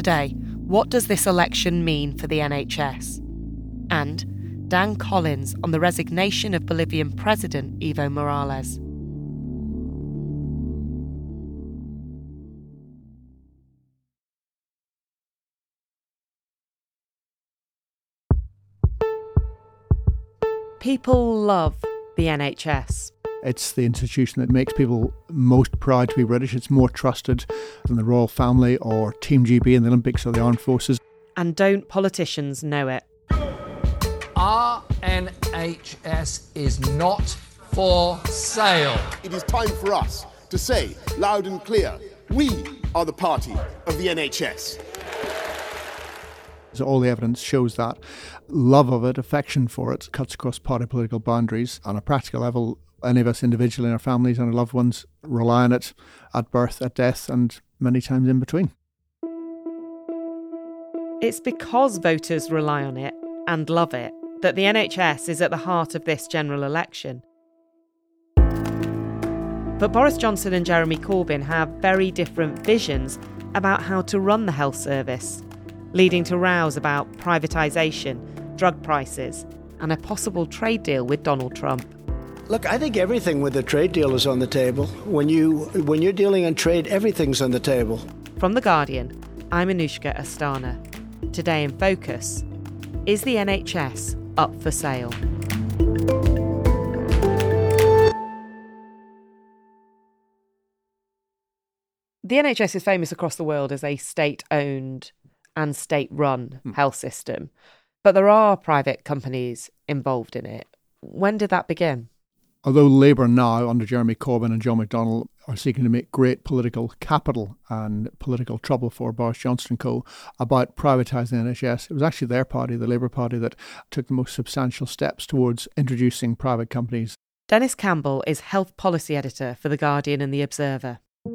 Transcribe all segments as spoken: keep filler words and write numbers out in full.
today, what does this election mean for the N H S? And Dan Collins on the resignation of Bolivian President Evo Morales. People love the N H S. It's the institution that makes people most proud to be British. It's more trusted than the royal family or Team G B in the Olympics or the armed forces. And don't politicians know it? Our N H S is not for sale. It is time for us to say loud and clear, we are the party of the N H S. So all the evidence shows that love of it, affection for it, cuts across party political boundaries. On a practical level, any of us individually in our families and our loved ones rely on it at birth, at death, and many times in between. It's because voters rely on it and love it that the N H S is at the heart of this general election. But Boris Johnson and Jeremy Corbyn have very different visions about how to run the health service, leading to rows about privatisation, drug prices, and a possible trade deal with Donald Trump. Look, I think everything with the trade deal is on the table. When, you, when you're dealing in trade, everything's on the table. From The Guardian, I'm Anushka Astana. Today in Focus, is the N H S up for sale? The N H S is famous across the world as a state-owned and state-run mm. health system. But there are private companies involved in it. When did that begin? Although Labour now, under Jeremy Corbyn and John McDonnell, are seeking to make great political capital and political trouble for Boris Johnson and co about privatising the N H S, it was actually their party, the Labour Party, that took the most substantial steps towards introducing private companies. Dennis Campbell is health policy editor for The Guardian and The Observer.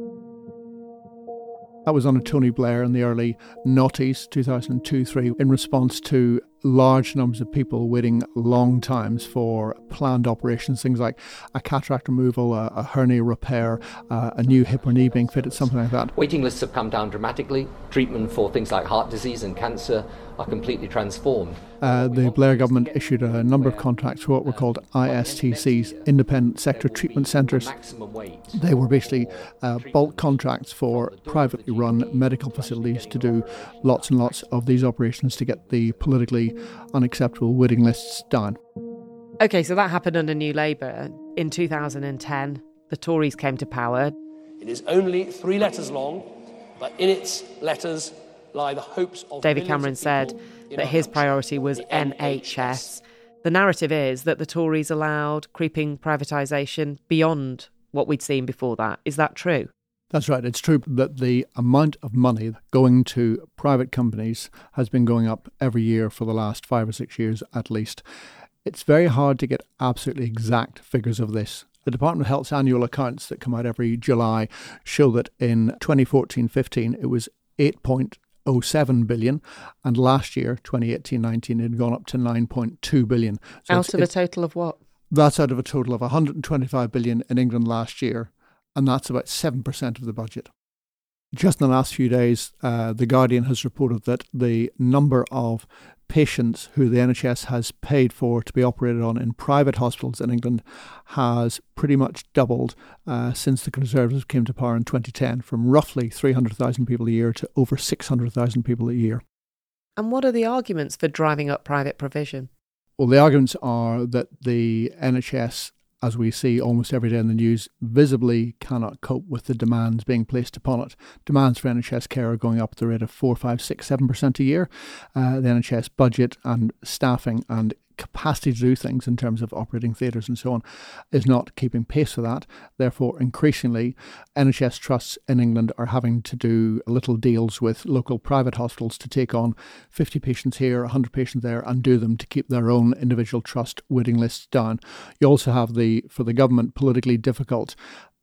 That was under Tony Blair in the early noughties, two thousand two three, in response to large numbers of people waiting long times for planned operations, things like a cataract removal, a, a hernia repair, uh, a new hip or knee being fitted, something like that. Waiting lists have come down dramatically. Treatment for things like heart disease and cancer are completely transformed. Uh, the Blair government issued a number of contracts for what were called I S T Cs, Independent Sector Treatment Centres. They were basically uh, bulk contracts for privately run medical facilities to do lots and lots of these operations to get the politically unacceptable waiting lists down. OK, so that happened under New Labour. In two thousand ten, the Tories came to power. It is only three letters long, but in its letters lie the hopes of David Cameron said that his priority was N H S. The narrative is that the Tories allowed creeping privatisation beyond what we'd seen before that. Is that true? That's right. It's true that the amount of money going to private companies has been going up every year for the last five or six years at least. It's very hard to get absolutely exact figures of this. The Department of Health's annual accounts that come out every July show that in twenty fourteen fifteen it was eight point oh seven billion, and last year, twenty eighteen nineteen, it had gone up to nine point two billion. So out of a total of what? That's out of a total of one hundred twenty-five billion in England last year, and that's about seven percent of the budget. Just in the last few days, uh, The Guardian has reported that the number of patients who the N H S has paid for to be operated on in private hospitals in England has pretty much doubled uh, since the Conservatives came to power in twenty ten, from roughly three hundred thousand people a year to over six hundred thousand people a year. And what are the arguments for driving up private provision? Well, the arguments are that the N H S, as we see almost every day in the news, visibly cannot cope with the demands being placed upon it. Demands for N H S care are going up at the rate of four, five, six, seven percent a year. Uh, the N H S budget and staffing and capacity to do things in terms of operating theatres and so on is not keeping pace with that. Therefore, increasingly, N H S trusts in England are having to do little deals with local private hospitals to take on fifty patients here, one hundred patients there, and do them to keep their own individual trust waiting lists down. You also have the, for the government, politically difficult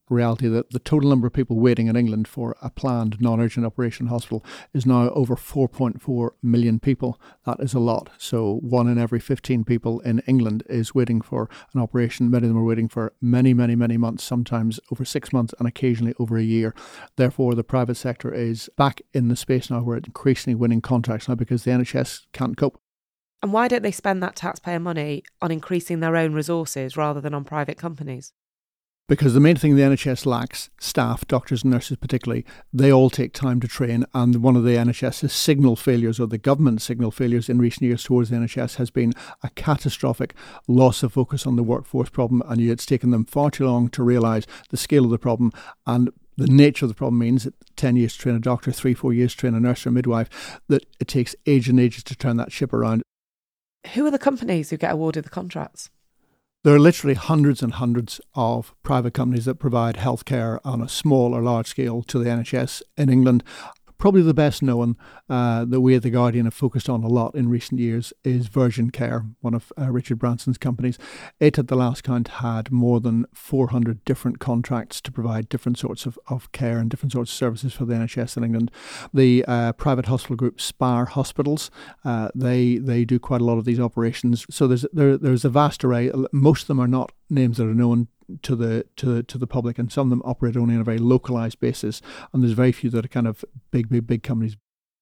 reality that the total number of people waiting in England for a planned non-urgent operation hospital is now over four point four million people. That is a lot. So one in every fifteen people in England is waiting for an operation. Many of them are waiting for many, many, many months, sometimes over six months and occasionally over a year. Therefore, the private sector is back in the space now where it's increasingly winning contracts now because the N H S can't cope. And why don't they spend that taxpayer money on increasing their own resources rather than on private companies? Because the main thing the N H S lacks, staff, doctors and nurses particularly, they all take time to train, and one of the NHS's signal failures, or the government's signal failures in recent years towards the N H S, has been a catastrophic loss of focus on the workforce problem, and it's taken them far too long to realise the scale of the problem. And the nature of the problem means that ten years to train a doctor, three, four years to train a nurse or a midwife, that it takes ages and ages to turn that ship around. Who are the companies who get awarded the contracts? There are literally hundreds and hundreds of private companies that provide healthcare on a small or large scale to the N H S in England. Probably the best known uh, that we at The Guardian have focused on a lot in recent years is Virgin Care, one of uh, Richard Branson's companies. It, at the last count, had more than four hundred different contracts to provide different sorts of, of care and different sorts of services for the N H S in England. The uh, private hospital group Spar Hospitals, uh, they they do quite a lot of these operations. So there's there, there's a vast array. Most of them are not names that are known to the to to the public, and some of them operate only on a very localized basis, and there's very few that are kind of big big big companies.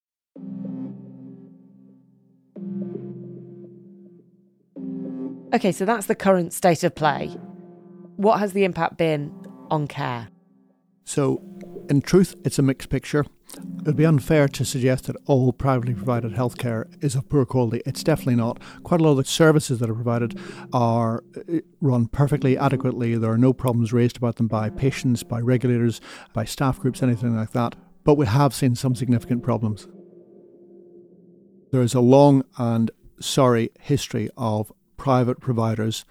Okay, so that's the current state of play. What has the impact been on care? So in truth, it's a mixed picture. It would be unfair to suggest that all privately provided healthcare is of poor quality. It's definitely not. Quite a lot of the services that are provided are run perfectly adequately. There are no problems raised about them by patients, by regulators, by staff groups, anything like that. But we have seen some significant problems. There is a long and sorry history of private providers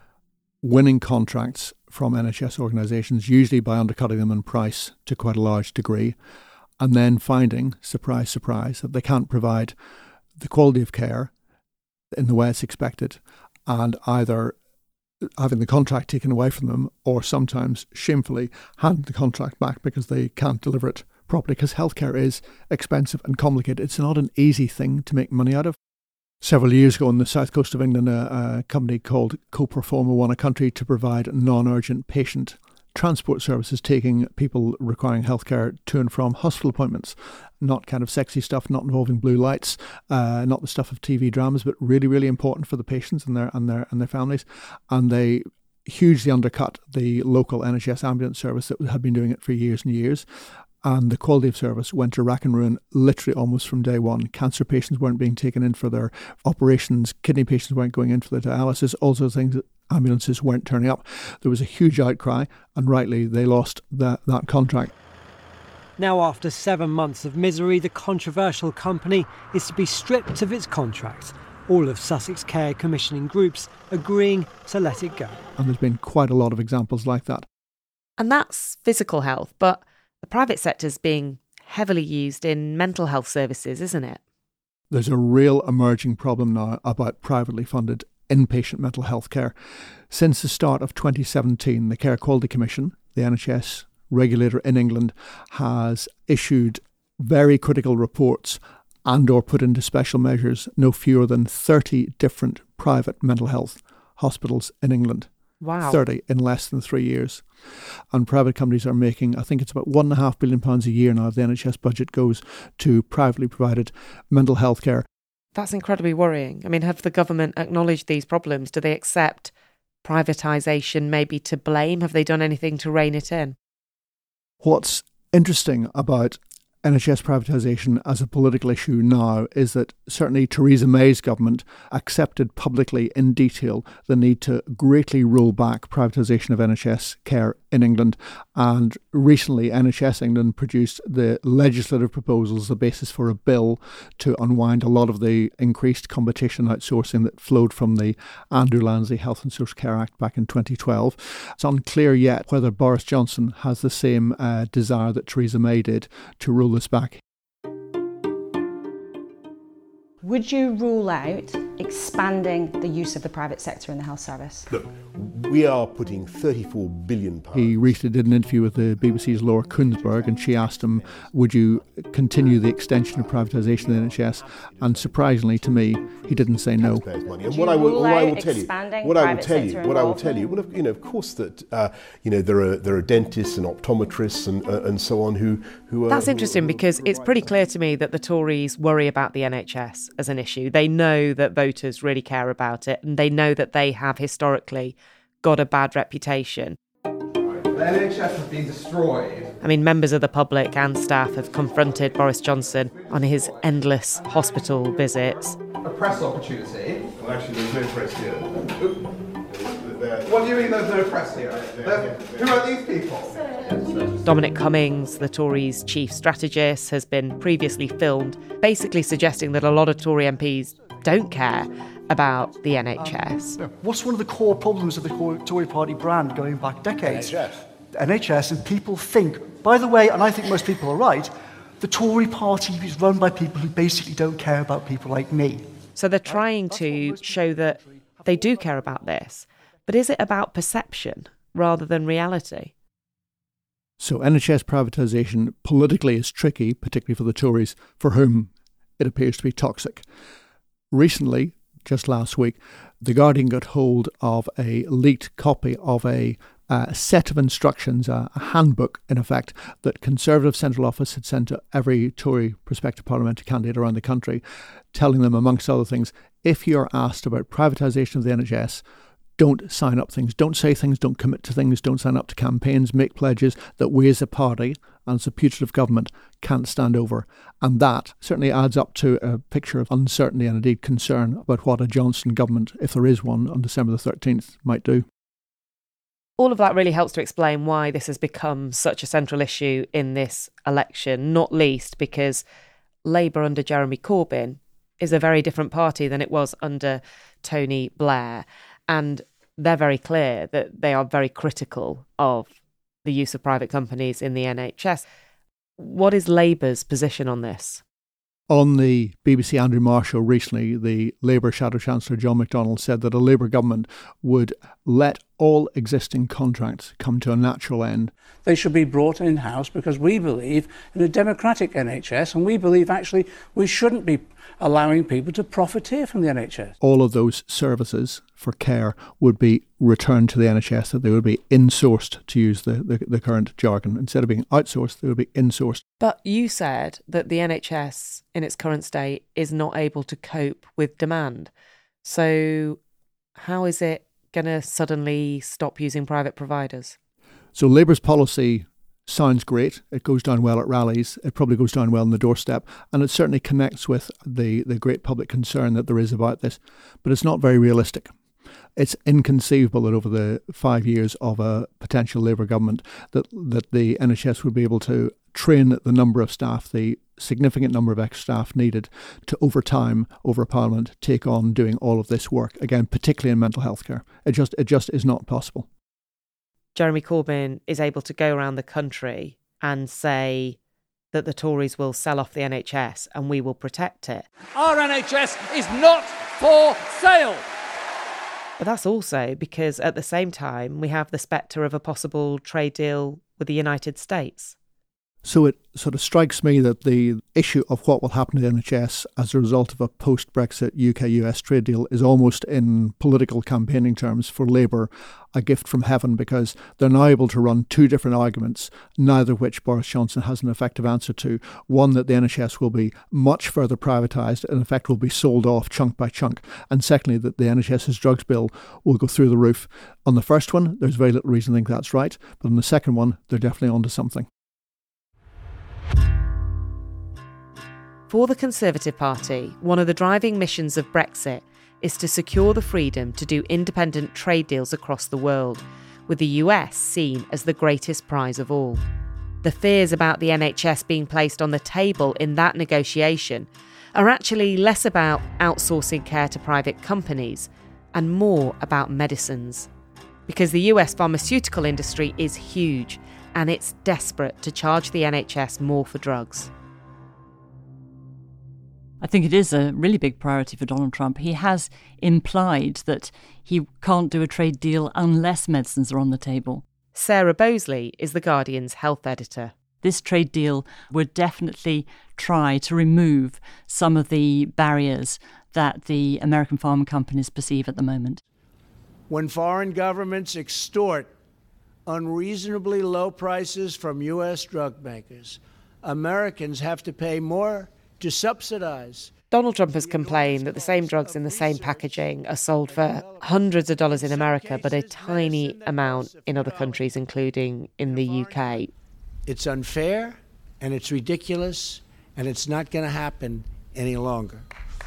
winning contracts from N H S organisations, usually by undercutting them in price to quite a large degree, and then finding, surprise, surprise, that they can't provide the quality of care in the way it's expected, and either having the contract taken away from them or sometimes shamefully hand the contract back because they can't deliver it properly, because healthcare is expensive and complicated. It's not an easy thing to make money out of. Several years ago on the south coast of England, a, a company called Coperforma won a country to provide non-urgent patient transport services, taking people requiring healthcare to and from hospital appointments. Not kind of sexy stuff, not involving blue lights, uh, not the stuff of T V dramas, but really, really important for the patients and their and their and their families. And they hugely undercut the local N H S ambulance service that had been doing it for years and years. And the quality of service went to rack and ruin literally almost from day one. Cancer patients weren't being taken in for their operations. Kidney patients weren't going in for their dialysis. All sorts of things. Ambulances weren't turning up. There was a huge outcry, and rightly they lost that, that contract. Now, after seven months of misery, the controversial company is to be stripped of its contract. All of Sussex Care commissioning groups agreeing to let it go. And there's been quite a lot of examples like that. And that's physical health, but the private sector's being heavily used in mental health services, isn't it? There's a real emerging problem now about privately funded inpatient mental health care. Since the start of twenty seventeen, the Care Quality Commission, the N H S regulator in England, has issued very critical reports and or put into special measures no fewer than thirty different private mental health hospitals in England. Wow. thirty in less than three years. And private companies are making, I think it's about one and a half billion pounds a year now, the N H S budget goes to privately provided mental health care. That's incredibly worrying. I mean, have the government acknowledged these problems? Do they accept privatisation maybe to blame? Have they done anything to rein it in? What's interesting about N H S privatisation as a political issue now is that certainly Theresa May's government accepted publicly in detail the need to greatly roll back privatisation of N H S care in England. And recently N H S England produced the legislative proposals, the basis for a bill to unwind a lot of the increased competition outsourcing that flowed from the Andrew Lansley Health and Social Care Act back in twenty twelve. It's unclear yet whether Boris Johnson has the same uh, desire that Theresa May did to roll this back. Would you rule out expanding the use of the private sector in the health service? Look, we are putting thirty-four billion pounds. He recently did an interview with the B B C's Laura Kuenssberg, and she asked him, would you continue the extension of privatisation of the N H S? And surprisingly to me, he didn't say no. Money. And what I will, what I will tell you, what I will tell you, what I will tell you, well, you know, of course that uh, you know there are there are dentists and optometrists and uh, and so on who who are. That's interesting because it's pretty clear to me that the Tories worry about the N H S as an issue. They know that voters really care about it, and they know that they have historically got a bad reputation. The N H S has been destroyed. I mean, members of the public and staff have confronted Boris Johnson on his endless hospital visits. A press opportunity. Well, actually, there's no press here. What do you mean there's no press here? Who are these people? Dominic Cummings, the Tories' chief strategist, has been previously filmed basically suggesting that a lot of Tory M Ps don't care about the N H S. What's one of the core problems of the Tory party brand going back decades? N H S. N H S, and people think, by the way, and I think most people are right, the Tory party is run by people who basically don't care about people like me. So they're trying to show that they do care about this. But is it about perception rather than reality? So N H S privatisation politically is tricky, particularly for the Tories, for whom it appears to be toxic. Recently, just last week, The Guardian got hold of a leaked copy of a uh, set of instructions, uh, a handbook, in effect, that Conservative Central Office had sent to every Tory prospective parliamentary candidate around the country, telling them, amongst other things, if you're asked about privatisation of the N H S, don't sign up things, don't say things, don't commit to things, don't sign up to campaigns, make pledges that we as a party and as a putative government can't stand over. And that certainly adds up to a picture of uncertainty and indeed concern about what a Johnson government, if there is one on December the thirteenth, might do. All of that really helps to explain why this has become such a central issue in this election, not least because Labour under Jeremy Corbyn is a very different party than it was under Tony Blair. And they're very clear that they are very critical of the use of private companies in the N H S. What is Labour's position on this? On the B B C Andrew Marr show recently, the Labour Shadow Chancellor John McDonnell said that a Labour government would let all existing contracts come to a natural end. They should be brought in-house because we believe in a democratic N H S, and we believe actually we shouldn't be allowing people to profiteer from the N H S. All of those services for care would be returned to the N H S, that they would be insourced, to use the, the, the current jargon. Instead of being outsourced, they would be insourced. But you said that the N H S in its current state is not able to cope with demand. So how is it going to suddenly stop using private providers? So Labour's policy sounds great. It goes down well at rallies. It probably goes down well on the doorstep. And it certainly connects with the, the great public concern that there is about this. But it's not very realistic. It's inconceivable that over the five years of a potential Labour government that, that the N H S would be able to train the number of staff, the significant number of extra staff needed to, over time, over a parliament, take on doing all of this work. Again, particularly in mental health care. It just, it just is not possible. Jeremy Corbyn is able to go around the country and say that the Tories will sell off the N H S and we will protect it. Our N H S is not for sale. But that's also because at the same time we have the spectre of a possible trade deal with the United States. So it sort of strikes me that the issue of what will happen to the N H S as a result of a post-Brexit U K U S trade deal is almost, in political campaigning terms, for Labour, a gift from heaven, because they're now able to run two different arguments, neither of which Boris Johnson has an effective answer to. One, that the N H S will be much further privatised, in effect will be sold off chunk by chunk. And secondly, that the N H S's drugs bill will go through the roof. On the first one, there's very little reason to think that's right. But on the second one, they're definitely onto something. For the Conservative Party, one of the driving missions of Brexit is to secure the freedom to do independent trade deals across the world, with the U S seen as the greatest prize of all. The fears about the N H S being placed on the table in that negotiation are actually less about outsourcing care to private companies and more about medicines. Because the U S pharmaceutical industry is huge and it's desperate to charge the N H S more for drugs. I think it is a really big priority for Donald Trump. He has implied that he can't do a trade deal unless medicines are on the table. Sarah Bosley is The Guardian's health editor. This trade deal would definitely try to remove some of the barriers that the American pharma companies perceive at the moment. When foreign governments extort unreasonably low prices from U S drug makers, Americans have to pay more to subsidize. Donald Trump has complained that the same drugs in the same packaging are sold for hundreds of dollars in America, but a tiny amount in other countries, including in the U K. It's unfair, and it's ridiculous, and it's not going to happen any longer.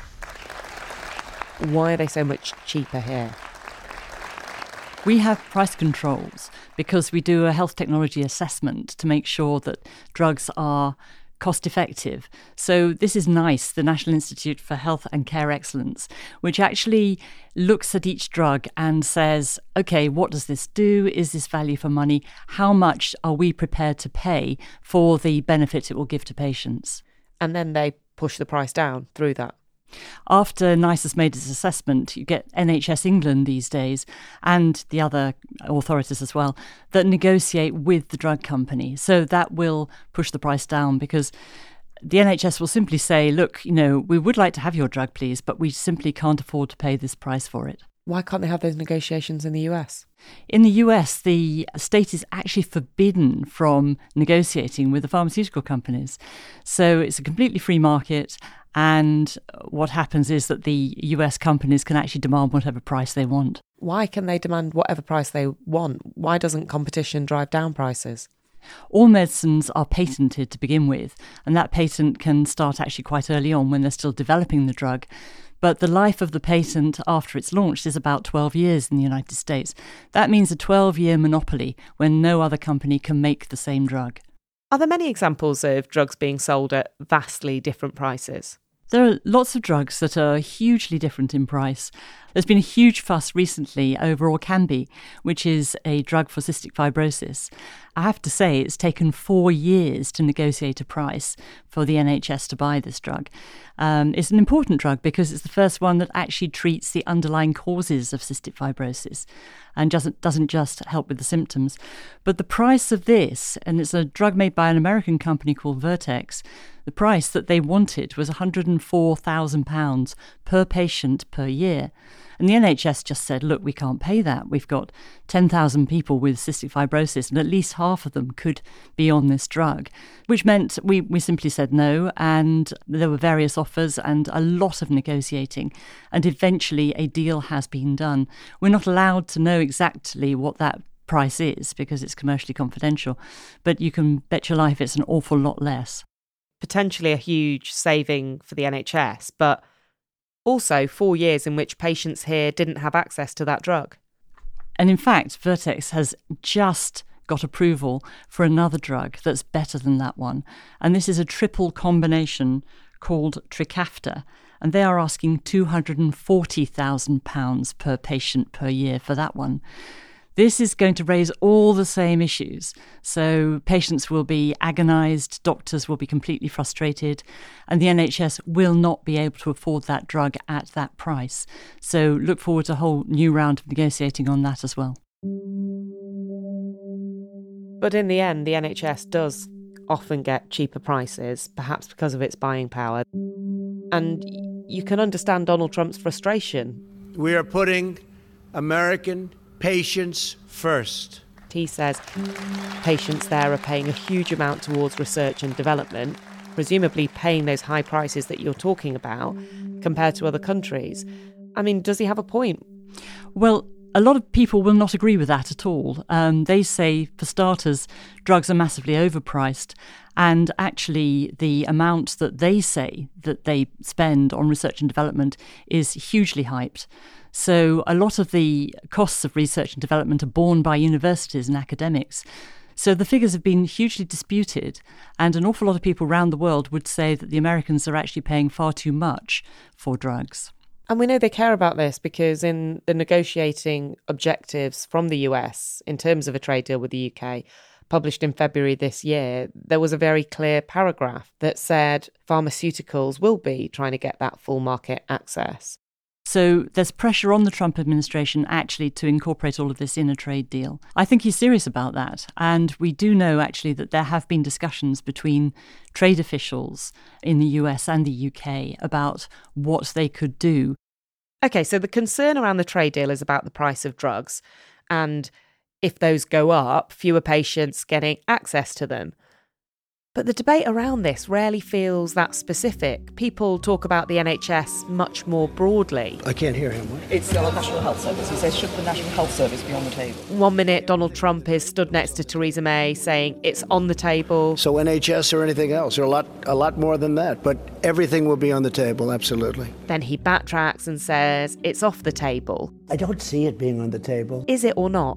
Why are they so much cheaper here? We have price controls because we do a health technology assessment to make sure that drugs are cost effective. So this is NICE, the National Institute for Health and Care Excellence, which actually looks at each drug and says, OK, what does this do? Is this value for money? How much are we prepared to pay for the benefit it will give to patients? And then they push the price down through that. After NICE has made its assessment, you get N H S England these days and the other authorities as well that negotiate with the drug company. So that will push the price down because the N H S will simply say, look, you know, we would like to have your drug, please, but we simply can't afford to pay this price for it. Why can't they have those negotiations in the U S? In the U S, the state is actually forbidden from negotiating with the pharmaceutical companies. So it's a completely free market. And what happens is that the U S companies can actually demand whatever price they want. Why can they demand whatever price they want? Why doesn't competition drive down prices? All medicines are patented to begin with, and that patent can start actually quite early on when they're still developing the drug. But the life of the patent after it's launched is about twelve years in the United States. That means a twelve-year monopoly when no other company can make the same drug. Are there many examples of drugs being sold at vastly different prices? There are lots of drugs that are hugely different in price. There's been a huge fuss recently over Orkambi, which is a drug for cystic fibrosis. I have to say it's taken four years to negotiate a price for the N H S to buy this drug. Um, it's an important drug because it's the first one that actually treats the underlying causes of cystic fibrosis and doesn't, doesn't just help with the symptoms. But the price of this, and it's a drug made by an American company called Vertex, the price that they wanted was one hundred four thousand pounds per patient per year. And the N H S just said, look, we can't pay that. We've got ten thousand people with cystic fibrosis and at least half of them could be on this drug, which meant we, we simply said no. And there were various offers and a lot of negotiating. And eventually a deal has been done. We're not allowed to know exactly what that price is because it's commercially confidential, but you can bet your life it's an awful lot less. Potentially a huge saving for the N H S, but also four years in which patients here didn't have access to that drug. And in fact, Vertex has just got approval for another drug that's better than that one. And this is a triple combination called Trikafta. And they are asking two hundred forty thousand pounds per patient per year for that one. This is going to raise all the same issues. So patients will be agonised, doctors will be completely frustrated, and the N H S will not be able to afford that drug at that price. So look forward to a whole new round of negotiating on that as well. But in the end, the N H S does often get cheaper prices, perhaps because of its buying power. And you can understand Donald Trump's frustration. We are putting American patients first. He says patients there are paying a huge amount towards research and development, presumably paying those high prices that you're talking about compared to other countries. I mean, does he have a point? Well, a lot of people will not agree with that at all. Um, they say, for starters, drugs are massively overpriced, and actually the amount that they say that they spend on research and development is hugely hyped. So a lot of the costs of research and development are borne by universities and academics. So the figures have been hugely disputed, and an awful lot of people around the world would say that the Americans are actually paying far too much for drugs. And we know they care about this because in the negotiating objectives from the U S in terms of a trade deal with the U K, published in February this year, there was a very clear paragraph that said pharmaceuticals will be trying to get that full market access. So there's pressure on the Trump administration actually to incorporate all of this in a trade deal. I think he's serious about that. And we do know actually that there have been discussions between trade officials in the U S and the U K about what they could do. OK, so the concern around the trade deal is about the price of drugs. And if those go up, fewer patients getting access to them. But the debate around this rarely feels that specific. People talk about the N H S much more broadly. I can't hear him. It's the National Health Service. He says, should the National Health Service be on the table? One minute, Donald Trump is stood next to Theresa May saying it's on the table. So N H S or anything else, or a lot, a lot more than that. But everything will be on the table, absolutely. Then he backtracks and says it's off the table. I don't see it being on the table. Is it or not?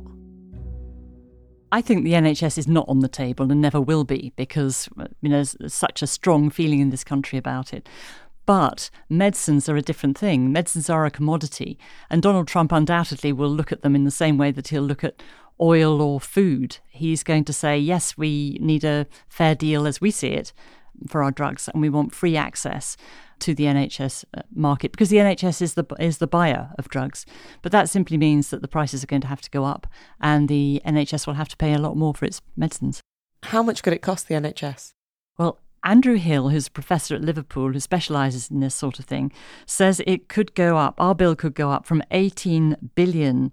I think the N H S is not on the table and never will be because, you know, there's such a strong feeling in this country about it. But medicines are a different thing. Medicines are a commodity. And Donald Trump undoubtedly will look at them in the same way that he'll look at oil or food. He's going to say, yes, we need a fair deal as we see it for our drugs and we want free access to the N H S market because the N H S is the is the buyer of drugs. But that simply means that the prices are going to have to go up and the N H S will have to pay a lot more for its medicines. How much could it cost the N H S? Well, Andrew Hill, who's a professor at Liverpool who specialises in this sort of thing, says it could go up, our bill could go up from eighteen billion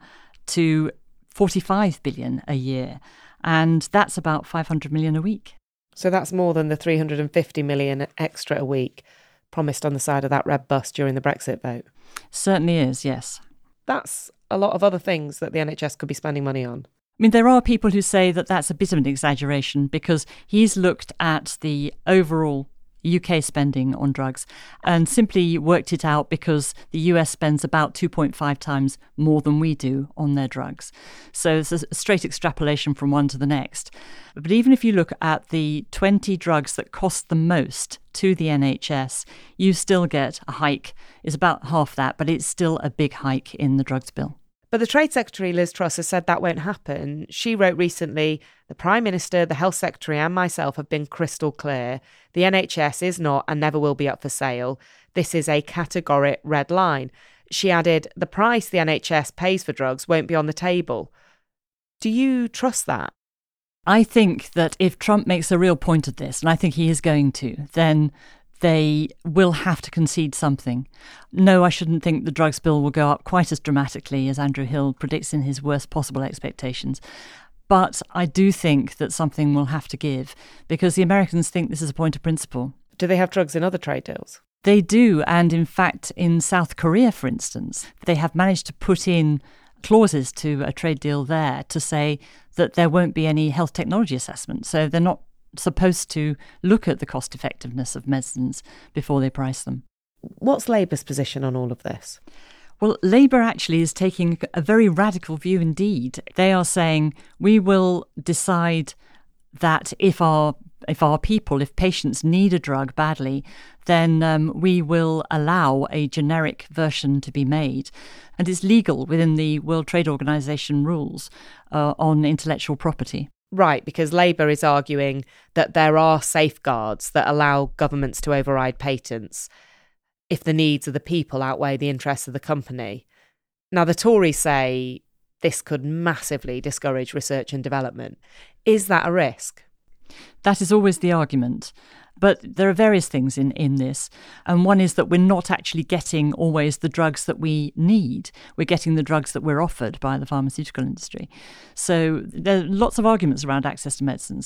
to forty-five billion a year. And that's about five hundred million a week. So that's more than the three hundred fifty million extra a week promised on the side of that red bus during the Brexit vote. Certainly is, yes. That's a lot of other things that the N H S could be spending money on. I mean, there are people who say that that's a bit of an exaggeration because he's looked at the overall U K spending on drugs and simply worked it out because the U S spends about two point five times more than we do on their drugs. So it's a straight extrapolation from one to the next. But even if you look at the twenty drugs that cost the most to the N H S, you still get a hike. It's about half that, but it's still a big hike in the drugs bill. But the Trade Secretary, Liz Truss, has said that won't happen. She wrote recently, the Prime Minister, the Health Secretary and myself have been crystal clear. The N H S is not and never will be up for sale. This is a categoric red line. She added, the price the N H S pays for drugs won't be on the table. Do you trust that? I think that if Trump makes a real point of this, and I think he is going to, then they will have to concede something. No, I shouldn't think the drugs bill will go up quite as dramatically as Andrew Hill predicts in his worst possible expectations. But I do think that something will have to give because the Americans think this is a point of principle. Do they have drugs in other trade deals? They do. And in fact, in South Korea, for instance, they have managed to put in clauses to a trade deal there to say that there won't be any health technology assessment. So they're not supposed to look at the cost effectiveness of medicines before they price them. What's Labour's position on all of this? Well, Labour actually is taking a very radical view indeed. They are saying we will decide that if our if our people, if patients need a drug badly, then um, we will allow a generic version to be made. And it's legal within the World Trade Organization rules uh, on intellectual property. Right, because Labour is arguing that there are safeguards that allow governments to override patents if the needs of the people outweigh the interests of the company. Now, the Tories say this could massively discourage research and development. Is that a risk? That is always the argument. But there are various things in, in this. And one is that we're not actually getting always the drugs that we need. We're getting the drugs that we're offered by the pharmaceutical industry. So there are lots of arguments around access to medicines.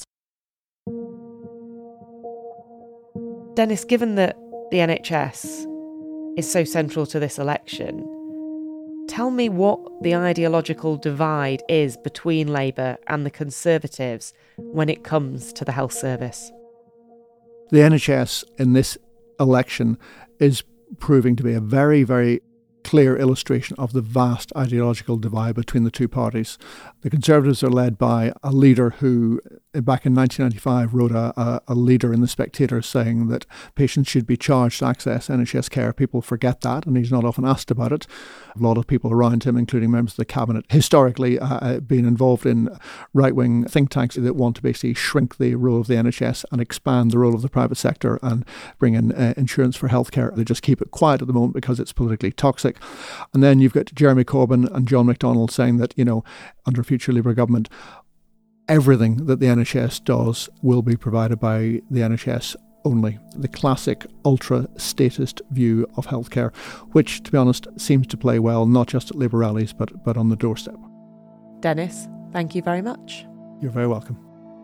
Dennis, given that the N H S is so central to this election, tell me what the ideological divide is between Labour and the Conservatives when it comes to the health service. The N H S in this election is proving to be a very, very clear illustration of the vast ideological divide between the two parties. The Conservatives are led by a leader who back in nineteen ninety-five, wrote a, a, a leader in The Spectator saying that patients should be charged to access N H S care. People forget that, and he's not often asked about it. A lot of people around him, including members of the cabinet, historically uh, been involved in right-wing think tanks that want to basically shrink the role of the N H S and expand the role of the private sector and bring in uh, insurance for healthcare. They just keep it quiet at the moment because it's politically toxic. And then you've got Jeremy Corbyn and John McDonnell saying that, you know, under a future Labour government, everything that the N H S does will be provided by the N H S only. The classic ultra-statist view of healthcare, which, to be honest, seems to play well, not just at Labour rallies, but, but on the doorstep. Dennis, thank you very much. You're very welcome.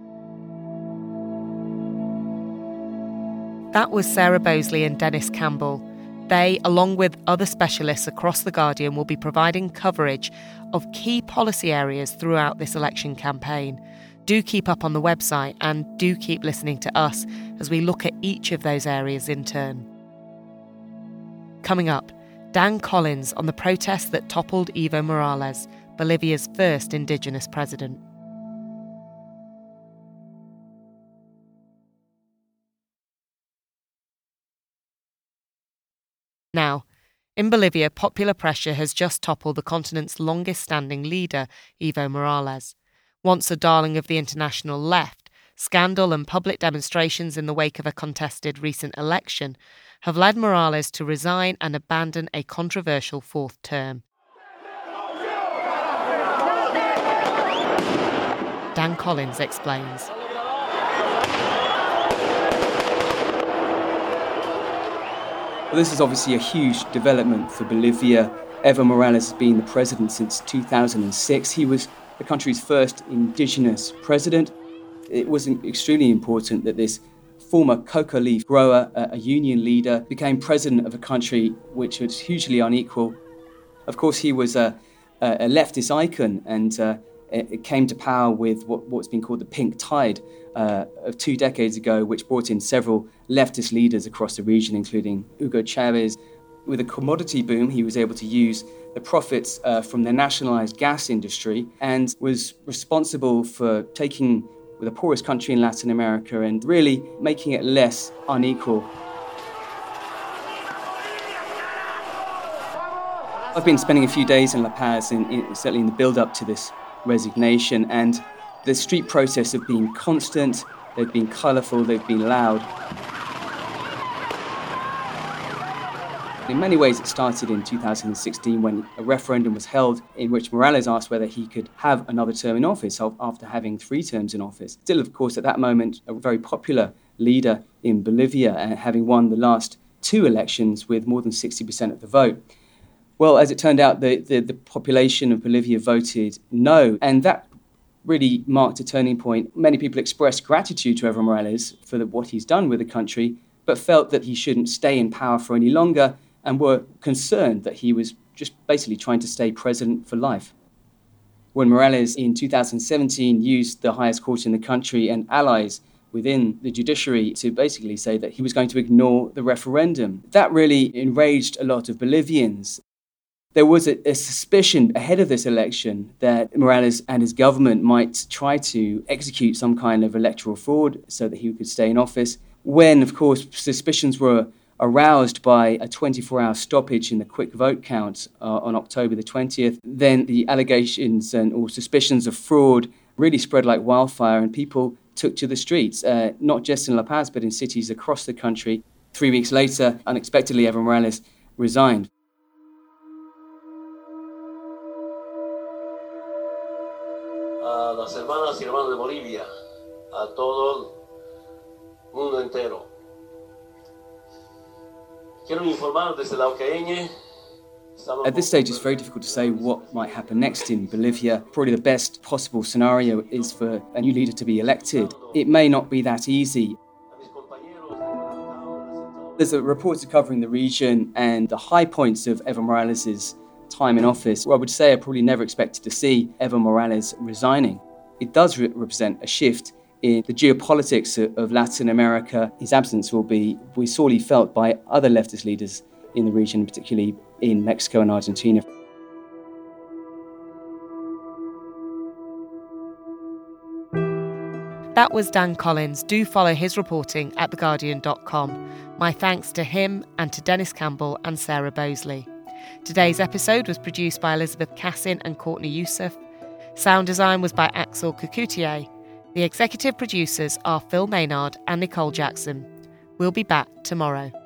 That was Sarah Bosley and Dennis Campbell. They, along with other specialists across The Guardian, will be providing coverage of key policy areas throughout this election campaign. Do keep up on the website and do keep listening to us as we look at each of those areas in turn. Coming up, Dan Collins on the protests that toppled Evo Morales, Bolivia's first indigenous president. Now, in Bolivia, popular pressure has just toppled the continent's longest-standing leader, Evo Morales. Once a darling of the international left, scandal and public demonstrations in the wake of a contested recent election have led Morales to resign and abandon a controversial fourth term. Dan Collins explains. Well, this is obviously a huge development for Bolivia. Evo Morales has been the president since two thousand six. He was the country's first indigenous president. It was extremely important that this former coca leaf grower, a union leader, became president of a country which was hugely unequal. Of course, he was a, a leftist icon, and uh, it came to power with what, what's been called the pink tide uh, of two decades ago, which brought in several leftist leaders across the region, including Hugo Chavez. With a commodity boom, he was able to use the profits uh, from the nationalized gas industry and was responsible for taking the poorest country in Latin America and really making it less unequal. I've been spending a few days in La Paz, in, in, certainly in the build-up to this resignation, and the street protests have been constant, they've been colourful, they've been loud. In many ways, it started in two thousand sixteen when a referendum was held in which Morales asked whether he could have another term in office after having three terms in office. Still, of course, at that moment, a very popular leader in Bolivia, and having won the last two elections with more than sixty percent of the vote. Well, as it turned out, the, the, the population of Bolivia voted no, and that really marked a turning point. Many people expressed gratitude to Evo Morales for the, what he's done with the country, but felt that he shouldn't stay in power for any longer, and were concerned that he was just basically trying to stay president for life. When Morales in two thousand seventeen used the highest court in the country and allies within the judiciary to basically say that he was going to ignore the referendum, that really enraged a lot of Bolivians. There was a, a suspicion ahead of this election that Morales and his government might try to execute some kind of electoral fraud so that he could stay in office, when, of course, suspicions were aroused by a twenty-four hour stoppage in the quick vote count uh, on October the twentieth. Then the allegations and or suspicions of fraud really spread like wildfire, and people took to the streets, uh, not just in La Paz, but in cities across the country. Three weeks later, unexpectedly, Evo Morales resigned. A las hermanas y hermanos de Bolivia, a todo el mundo entero. At this stage, it's very difficult to say what might happen next in Bolivia. Probably the best possible scenario is for a new leader to be elected. It may not be that easy. There's reports covering the region and the high points of Evo Morales' time in office. Well, I would say I probably never expected to see Evo Morales resigning. It does re- represent a shift in the geopolitics of Latin America. His absence will be, will be sorely felt by other leftist leaders in the region, particularly in Mexico and Argentina. That was Dan Collins. Do follow his reporting at the guardian dot com. My thanks to him and to Dennis Campbell and Sarah Bosley. Today's episode was produced by Elizabeth Cassin and Courtney Youssef. Sound design was by Axel Kukoutier. The executive producers are Phil Maynard and Nicole Jackson. We'll be back tomorrow.